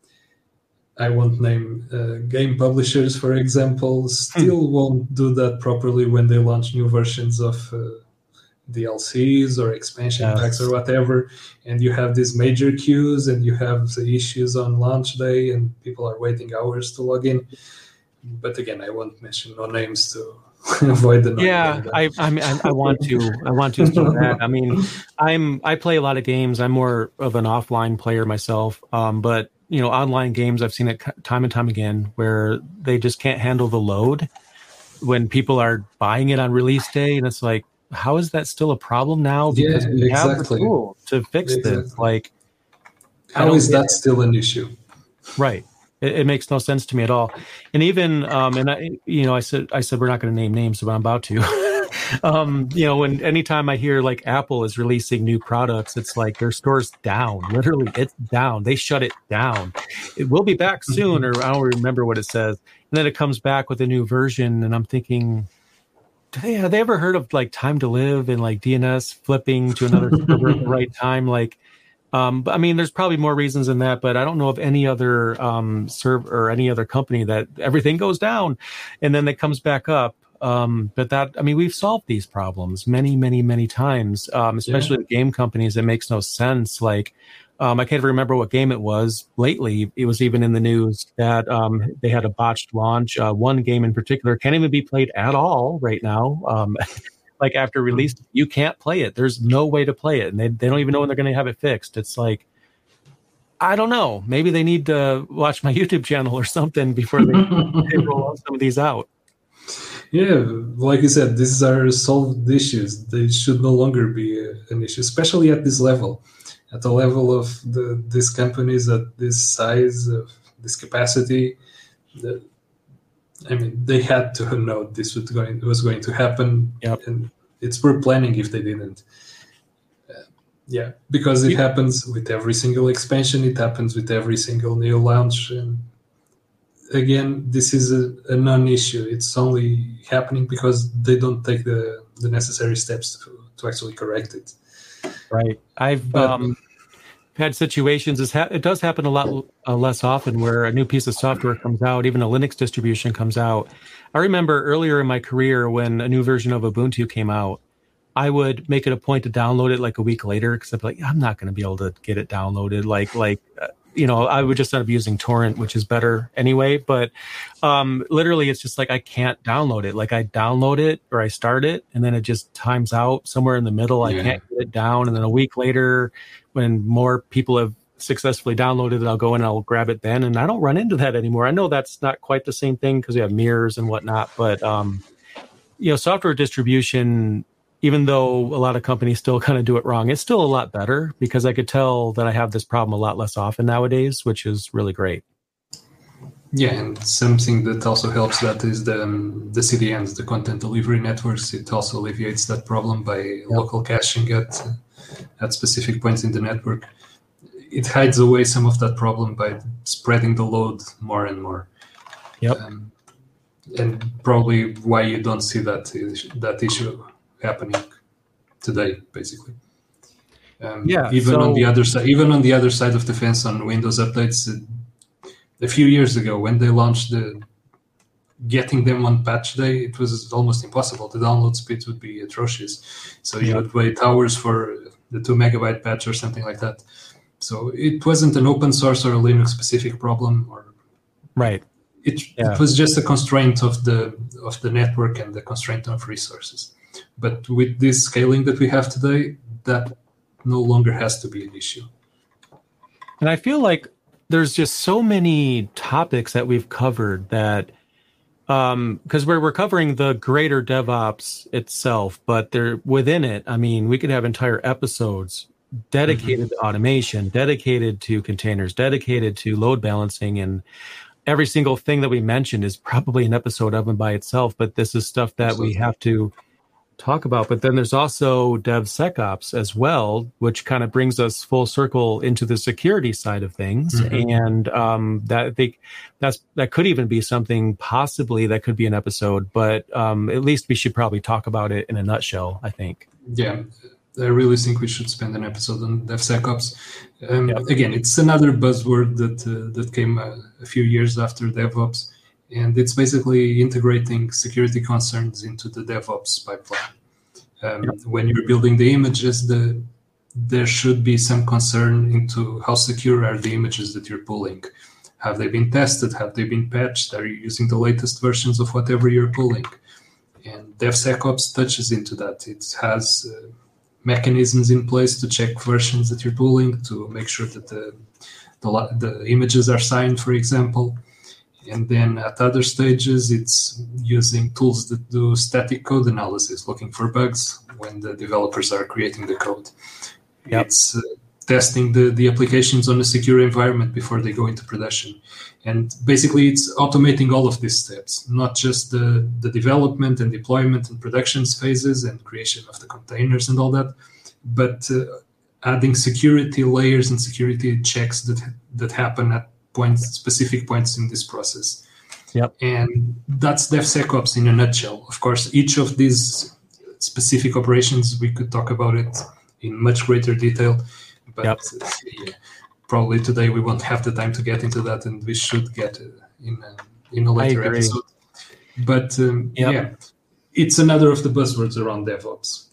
Speaker 2: I won't name game publishers, for example, still won't do that properly when they launch new versions of DLCs or expansion packs or whatever, and you have these major queues and you have the issues on launch day and people are waiting hours to log in. But again, I won't mention no names to avoid the
Speaker 1: I want to so bad. I mean, I play a lot of games. I'm more of an offline player myself, but online games, I've seen it time and time again where they just can't handle the load when people are buying it on release day, and it's like, how is that still a problem now? Because we have the tool to fix this. Like,
Speaker 2: how is that still an issue?
Speaker 1: Right. It makes no sense to me at all. And even, I said we're not going to name names, but I'm about to. Anytime I hear like Apple is releasing new products, it's like their store's down. Literally, it's down. They shut it down. It will be back soon, or I don't remember what it says. And then it comes back with a new version, and I'm thinking, have they ever heard of like time to live and like DNS flipping to another server at the right time? Like, but I mean, there's probably more reasons than that, but I don't know of any other server or any other company that everything goes down and then it comes back up. But we've solved these problems many, many, many times, especially with game companies. It makes no sense. Like, I can't remember what game it was lately. It was even in the news that they had a botched launch. One game in particular can't even be played at all right now. Like after release, you can't play it. There's no way to play it. And they don't even know when they're going to have it fixed. It's like, I don't know. Maybe they need to watch my YouTube channel or something before they roll some of these out.
Speaker 2: Yeah, like you said, these are solved issues. They should no longer be an issue, especially at this level. At the level of these companies at this size, of this capacity, they had to know this was going to happen, and it's poor planning if they didn't. Because it happens with every single expansion, it happens with every single new launch, and again, this is a non-issue. It's only happening because they don't take the necessary steps to actually correct it.
Speaker 1: Right. I've had situations. It does happen a lot less often where a new piece of software comes out, even a Linux distribution comes out. I remember earlier in my career when a new version of Ubuntu came out, I would make it a point to download it like a week later because I'd be like, I'm not going to be able to get it downloaded. I would just end up using torrent, which is better anyway. But literally, it's just like I can't download it. Like I download it or I start it, and then it just times out somewhere in the middle. I can't get it down. And then a week later, when more people have successfully downloaded it, I'll go in and I'll grab it then. And I don't run into that anymore. I know that's not quite the same thing because we have mirrors and whatnot. But, software distribution, even though a lot of companies still kind of do it wrong, it's still a lot better because I could tell that I have this problem a lot less often nowadays, which is really great.
Speaker 2: Yeah, and something that also helps that is the CDNs, the content delivery networks. It also alleviates that problem by local caching at specific points in the network. It hides away some of that problem by spreading the load more and more.
Speaker 1: Yep.
Speaker 2: And probably why you don't see that issue happening today, basically. On the other side of the fence on Windows updates, a few years ago when they launched getting them on patch day, it was almost impossible. The download speeds would be atrocious. So you would wait hours for the 2 megabyte patch or something like that. So it wasn't an open source or a Linux specific problem,
Speaker 1: right.
Speaker 2: It was just a constraint of the network and the constraint of resources. But with this scaling that we have today, that no longer has to be an issue.
Speaker 1: And I feel like there's just so many topics that we've covered that because we're covering the greater DevOps itself, but they're within it. I mean, we could have entire episodes dedicated to automation, dedicated to containers, dedicated to load balancing, and every single thing that we mentioned is probably an episode of and by itself. But this is stuff that we have to talk about. But then there's also DevSecOps as well, which kind of brings us full circle into the security side of things. And that could even be something possibly that could be an episode, but at least we should probably talk about it in a nutshell, I think.
Speaker 2: Yeah, I really think we should spend an episode on DevSecOps. Again, it's another buzzword that came a few years after DevOps. And it's basically integrating security concerns into the DevOps pipeline. When you're building the images, there should be some concern into how secure are the images that you're pulling. Have they been tested? Have they been patched? Are you using the latest versions of whatever you're pulling? And DevSecOps touches into that. It has mechanisms in place to check versions that you're pulling, to make sure that the images are signed, for example. And then at other stages, it's using tools that do static code analysis, looking for bugs when the developers are creating the code. It's testing the applications on a secure environment before they go into production. And basically, it's automating all of these steps, not just the development and deployment and productions phases and creation of the containers and all that, but adding security layers and security checks that happen at specific points in this process. And that's DevSecOps in a nutshell. Of course, each of these specific operations, we could talk about it in much greater detail, but probably today we won't have the time to get into that, and we should get in a later episode. But it's another of the buzzwords around DevOps.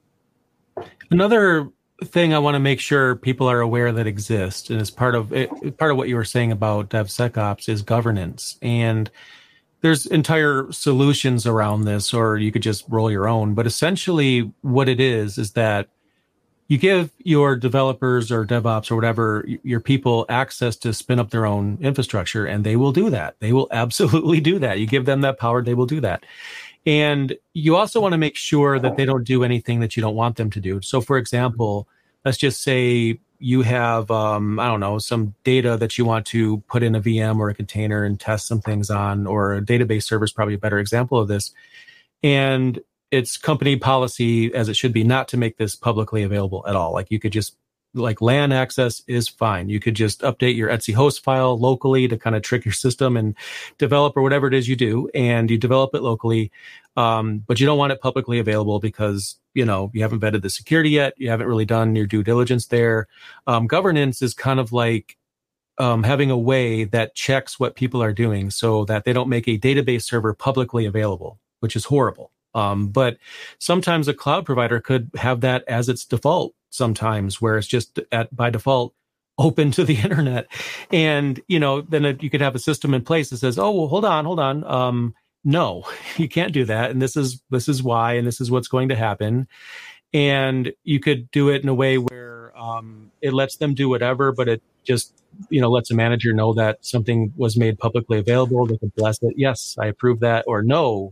Speaker 1: Another thing I want to make sure people are aware that exists, and as part of what you were saying about DevSecOps, is governance. And there's entire solutions around this, or you could just roll your own. But essentially what it is that you give your developers or DevOps or whatever, your people, access to spin up their own infrastructure, and they will do that. They will absolutely do that. You give them that power, they will do that. And you also want to make sure that they don't do anything that you don't want them to do. So, for example, let's just say you have, some data that you want to put in a VM or a container and test some things on, or a database server is probably a better example of this. And it's company policy, as it should be, not to make this publicly available at all. Like you could just, LAN access is fine. You could just update your Etsy host file locally to kind of trick your system and develop or whatever it is you do, and you develop it locally. But you don't want it publicly available because, you haven't vetted the security yet. You haven't really done your due diligence there. Governance is kind of like having a way that checks what people are doing so that they don't make a database server publicly available, which is horrible. But sometimes a cloud provider could have that as its default sometimes, where it's just by default open to the internet. And, then you could have a system in place that says, oh, well, hold on. No, you can't do that. And this is why, and this is what's going to happen. And you could do it in a way where it lets them do whatever, but it just, lets a manager know that something was made publicly available. They can bless it. Yes, I approve that. Or no.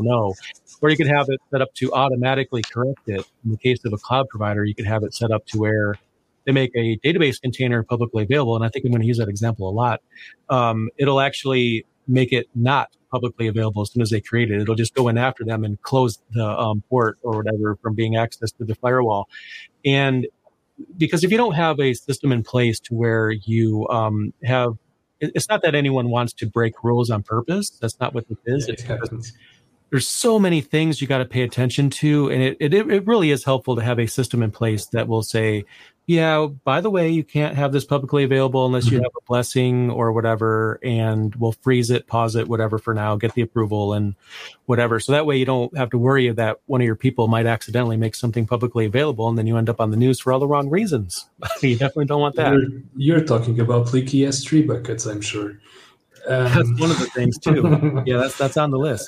Speaker 1: Or you could have it set up to automatically correct it. In the case of a cloud provider, you could have it set up to where they make a database container publicly available. And I think I'm going to use that example a lot. It'll actually make it not publicly available as soon as they create it. It'll just go in after them and close the port or whatever from being accessed to the firewall. And because if you don't have a system in place to where you have, it's not that anyone wants to break rules on purpose. That's not what it is. There's so many things you got to pay attention to. And it really is helpful to have a system in place that will say, yeah, by the way, you can't have this publicly available unless you have a blessing or whatever, and we'll freeze it, pause it, whatever for now, get the approval and whatever. So that way you don't have to worry that one of your people might accidentally make something publicly available and then you end up on the news for all the wrong reasons. You definitely don't want that.
Speaker 2: You're talking about leaky S3 buckets, I'm sure.
Speaker 1: That's one of the things too. Yeah, that's on the list.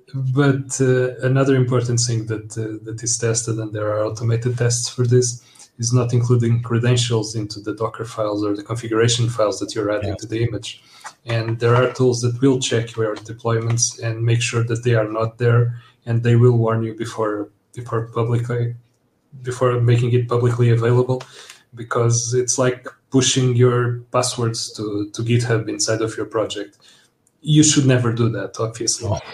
Speaker 2: But another important thing that is tested, and there are automated tests for this, is not including credentials into the Docker files or the configuration files that you're adding to the image. And there are tools that will check your deployments and make sure that they are not there, and they will warn you before making it publicly available, because it's like pushing your passwords to GitHub inside of your project. You should never do that, obviously. Oh.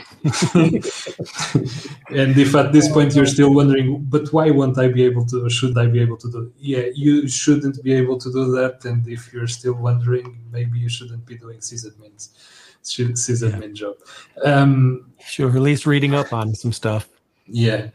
Speaker 2: And if at this point you're still wondering, but why won't I be able to, or should I be able to do it? Yeah, you shouldn't be able to do that. And if you're still wondering, maybe you shouldn't be doing sysadmin job.
Speaker 1: Sure, at least reading up on some stuff.
Speaker 2: Yeah.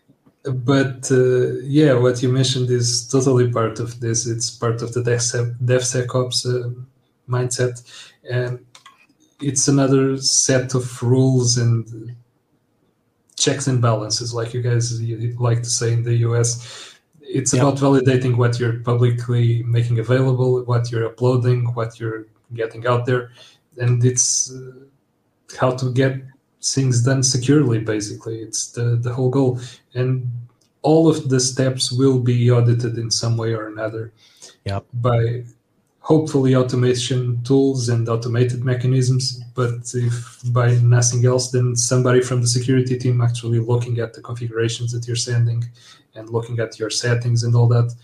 Speaker 2: But what you mentioned is totally part of this. It's part of the DevSecOps mindset. And it's another set of rules and checks and balances, like you guys like to say in the US. It's about validating what you're publicly making available, what you're uploading, what you're getting out there. And it's how to get things done securely, basically. It's the whole goal. And all of the steps will be audited in some way or another by hopefully automation tools and automated mechanisms. But if by nothing else, then somebody from the security team actually looking at the configurations that you're sending and looking at your settings and all that.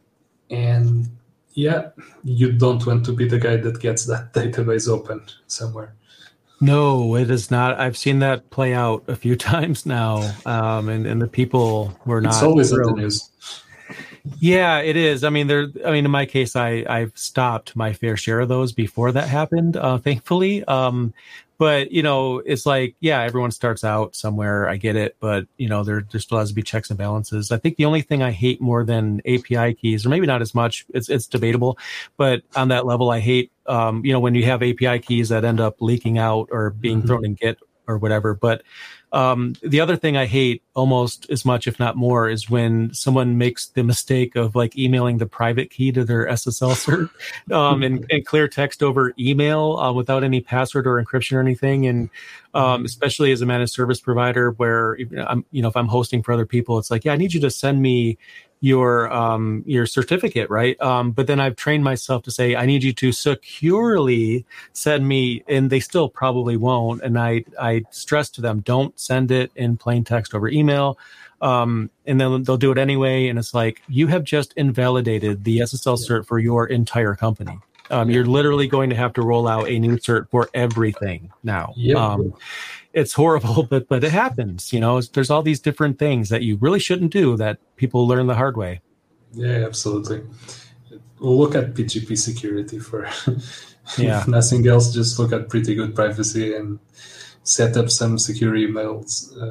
Speaker 2: And you don't want to be the guy that gets that database open somewhere.
Speaker 1: No, it is not. I've seen that play out a few times now, and the people were not.
Speaker 2: It's always in the news.
Speaker 1: Yeah, it is. I mean, in my case, I've stopped my fair share of those before that happened, thankfully. But it's like, everyone starts out somewhere. I get it, but there still has to be checks and balances. I think the only thing I hate more than API keys, or maybe not as much, it's debatable, but on that level, I hate when you have API keys that end up leaking out or being thrown in Git or whatever. But the other thing I hate almost as much, if not more, is when someone makes the mistake of like emailing the private key to their SSL cert and clear text over email without any password or encryption or anything. And especially as a managed service provider, where if I'm hosting for other people, it's like, I need you to send me your certificate, right? But then I've trained myself to say, I need you to securely send me, and they still probably won't. And I stress to them, don't send it in plain text over email. And then they'll do it anyway. And it's like, you have just invalidated the SSL cert for your entire company. You're literally going to have to roll out a new cert for everything now. It's horrible, but it happens. There's all these different things that you really shouldn't do that people learn the hard way.
Speaker 2: Yeah, absolutely. We'll look at PGP security for if nothing else. Just look at pretty good privacy and set up some secure email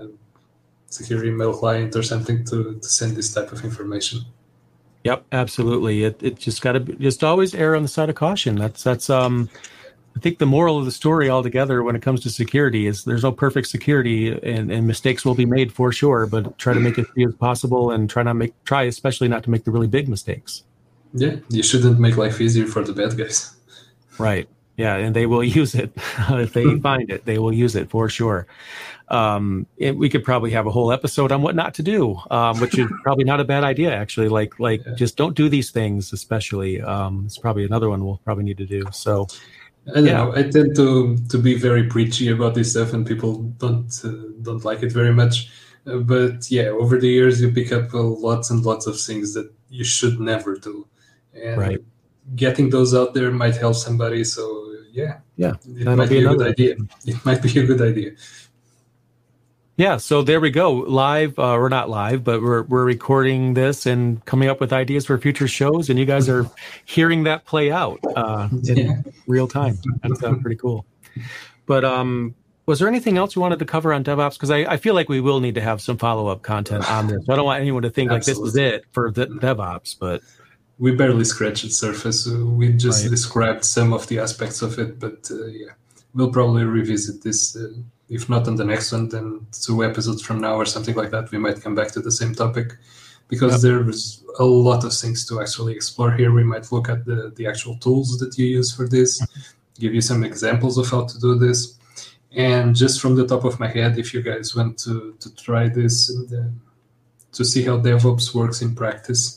Speaker 2: client or something to send this type of information.
Speaker 1: Yep, absolutely. It just got to just always err on the side of caution. That's I think the moral of the story altogether when it comes to security is there's no perfect security, and mistakes will be made for sure, but try to make it as few as possible and try especially not to make the really big mistakes. Yeah,
Speaker 2: you shouldn't make life easier for the bad guys.
Speaker 1: Right. Yeah, and they will use it. If they find it, they will use it for sure. We could probably have a whole episode on what not to do, which is probably not a bad idea, actually. Just don't do these things, especially. It's probably another one we'll probably need to do. So,
Speaker 2: I don't know. I tend to be very preachy about this stuff, and people don't like it very much. But over the years, you pick up lots and lots of things that you should never do, and getting those out there might help somebody. So it might be a good idea. It might be a good idea.
Speaker 1: Yeah, so there we go. Live, we're not live, but we're recording this and coming up with ideas for future shows, and you guys are hearing that play out in real time. That's pretty cool. But was there anything else you wanted to cover on DevOps? Because I feel like we will need to have some follow-up content on this. I don't want anyone to think like this is it for DevOps, but
Speaker 2: we barely scratched the surface. We just described some of the aspects of it, but we'll probably revisit this. If not on the next one, then 2 episodes from now or something like that, we might come back to the same topic, because there's a lot of things to actually explore here. We might look at the actual tools that you use for this, give you some examples of how to do this. And just from the top of my head, if you guys want to try this and to see how DevOps works in practice,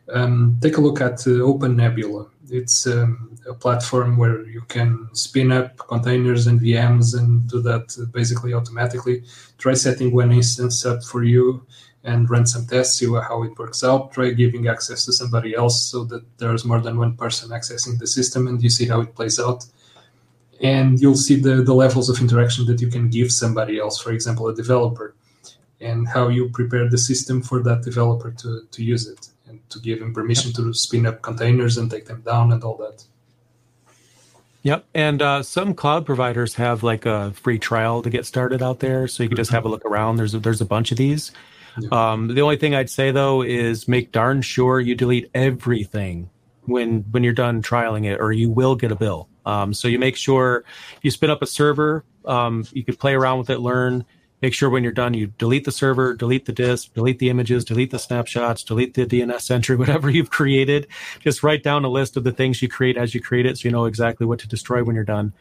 Speaker 2: take a look at OpenNebula. It's a platform where you can spin up containers and VMs and do that basically automatically. Try setting one instance up for you and run some tests, see how it works out. Try giving access to somebody else so that there's more than one person accessing the system, and you see how it plays out. And you'll see the levels of interaction that you can give somebody else, for example, a developer, and how you prepare the system for that developer to use it, and to give him permission to spin up containers and take them down and all that.
Speaker 1: Yep. And some cloud providers have like a free trial to get started out there. So you can just have a look around. There's a bunch of these. Yeah. The only thing I'd say, though, is make darn sure you delete everything when you're done trialing it, or you will get a bill. So you make sure you spin up a server, you could play around with it, learn. Make sure when you're done, you delete the server, delete the disk, delete the images, delete the snapshots, delete the DNS entry, whatever you've created. Just write down a list of the things you create as you create it, so you know exactly what to destroy when you're done.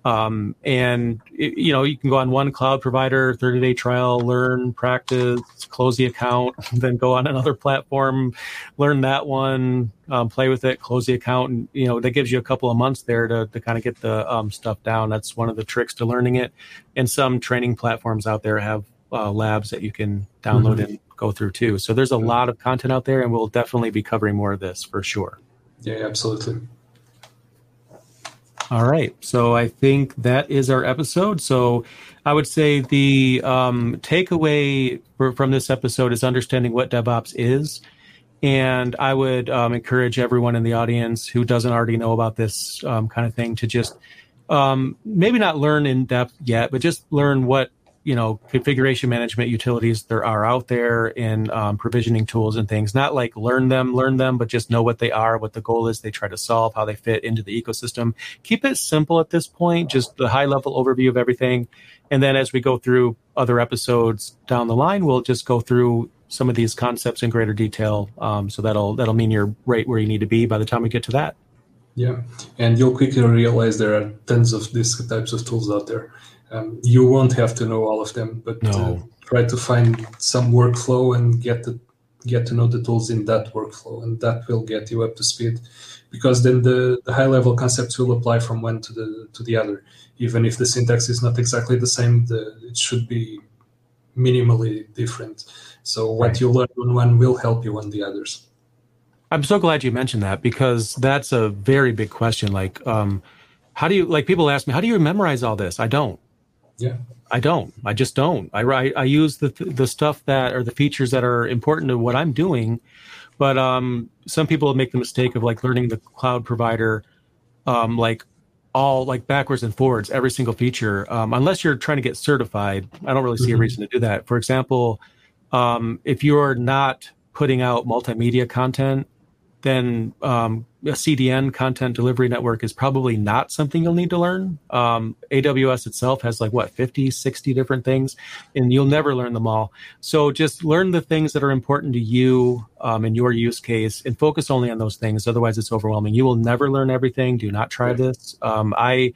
Speaker 1: You can go on one cloud provider, 30-day trial, learn, practice, close the account, then go on another platform, learn that one, play with it, close the account. And, that gives you a couple of months there to kind of get the stuff down. That's one of the tricks to learning it. And some training platforms out there have labs that you can download and go through too. So there's a lot of content out there, and we'll definitely be covering more of this for sure.
Speaker 2: Yeah, absolutely.
Speaker 1: All right. So I think that is our episode. So I would say the takeaway from this episode is understanding what DevOps is. And I would encourage everyone in the audience who doesn't already know about this kind of thing to just maybe not learn in depth yet, but just learn what configuration management utilities there are out there in provisioning tools and things. Not like learn them, but just know what they are, what the goal is they try to solve, how they fit into the ecosystem. Keep it simple at this point, just the high level overview of everything. And then as we go through other episodes down the line, we'll just go through some of these concepts in greater detail. So that'll mean you're right where you need to be by the time we get to that.
Speaker 2: Yeah, and you'll quickly realize there are tons of these types of tools out there. You won't have to know all of them, but try to find some workflow and get to know the tools in that workflow, and that will get you up to speed. Because then the high level concepts will apply from one to the other, even if the syntax is not exactly the same. It should be minimally different. So what you learn on one will help you on the others.
Speaker 1: I'm so glad you mentioned that, because that's a very big question. Like, how do you, people ask me, how do you memorize all this? I don't.
Speaker 2: Yeah,
Speaker 1: I don't. I just don't. I use the stuff that are the features that are important to what I'm doing, but some people make the mistake of learning the cloud provider, all backwards and forwards, every single feature. Unless you're trying to get certified, I don't really see a reason to do that. For example, if you're not putting out multimedia content, then a CDN, content delivery network, is probably not something you'll need to learn. AWS itself has 50, 60 different things, and you'll never learn them all. So just learn the things that are important to you in your use case, and focus only on those things. Otherwise, it's overwhelming. You will never learn everything. Do not try this. I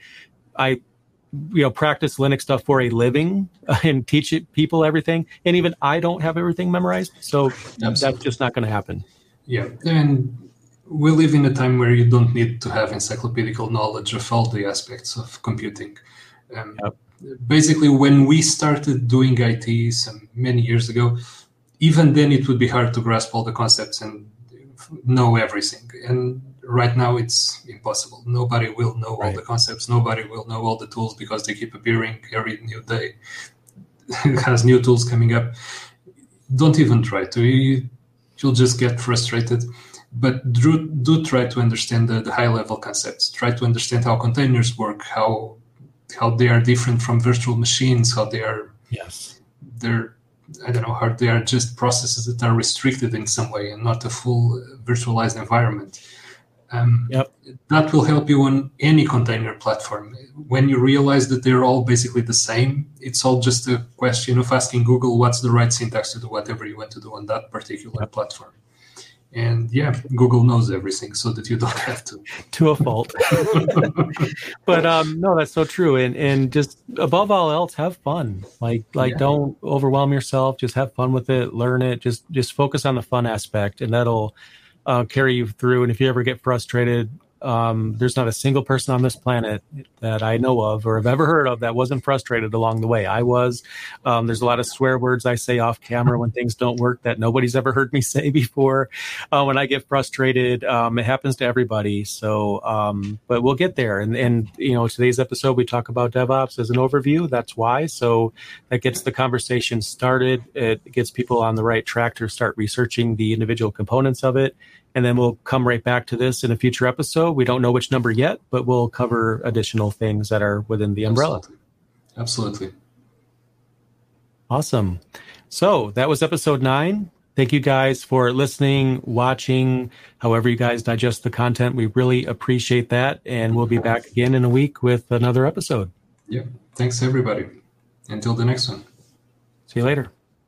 Speaker 1: practice Linux stuff for a living and teach people everything. And even I don't have everything memorized. So That's just not going to happen.
Speaker 2: Yeah. And we live in a time where you don't need to have encyclopedic knowledge of all the aspects of computing. Basically, when we started doing IT many years ago, even then it would be hard to grasp all the concepts and know everything. And right now it's impossible. Nobody will know all the concepts. Nobody will know all the tools, because they keep appearing every new day. It has new tools coming up. Don't even try to. You'll just get frustrated. But do try to understand the high-level concepts. Try to understand how containers work, how they are different from virtual machines, how they are.
Speaker 1: Yes.
Speaker 2: How they are just processes that are restricted in some way and not a full virtualized environment. That will help you on any container platform. When you realize that they're all basically the same, it's all just a question of asking Google what's the right syntax to do whatever you want to do on that particular platform. And Google knows everything, so that you don't have to.
Speaker 1: To a fault. But no, that's so true. And just above all else, have fun. Don't overwhelm yourself. Just have fun with it. Learn it. Just focus on the fun aspect, and that'll carry you through. And if you ever get frustrated, there's not a single person on this planet that I know of or have ever heard of that wasn't frustrated along the way. I was. There's a lot of swear words I say off camera when things don't work that nobody's ever heard me say before. When I get frustrated, it happens to everybody. So, but we'll get there. And today's episode, we talk about DevOps as an overview. That's why. So that gets the conversation started. It gets people on the right track to start researching the individual components of it. And then we'll come right back to this in a future episode. We don't know which number yet, but we'll cover additional things that are within the umbrella.
Speaker 2: Absolutely.
Speaker 1: Awesome. So that was episode 9. Thank you guys for listening, watching, however you guys digest the content. We really appreciate that. And we'll be back again in a week with another episode.
Speaker 2: Yeah. Thanks, everybody. Until the next one.
Speaker 1: See you later.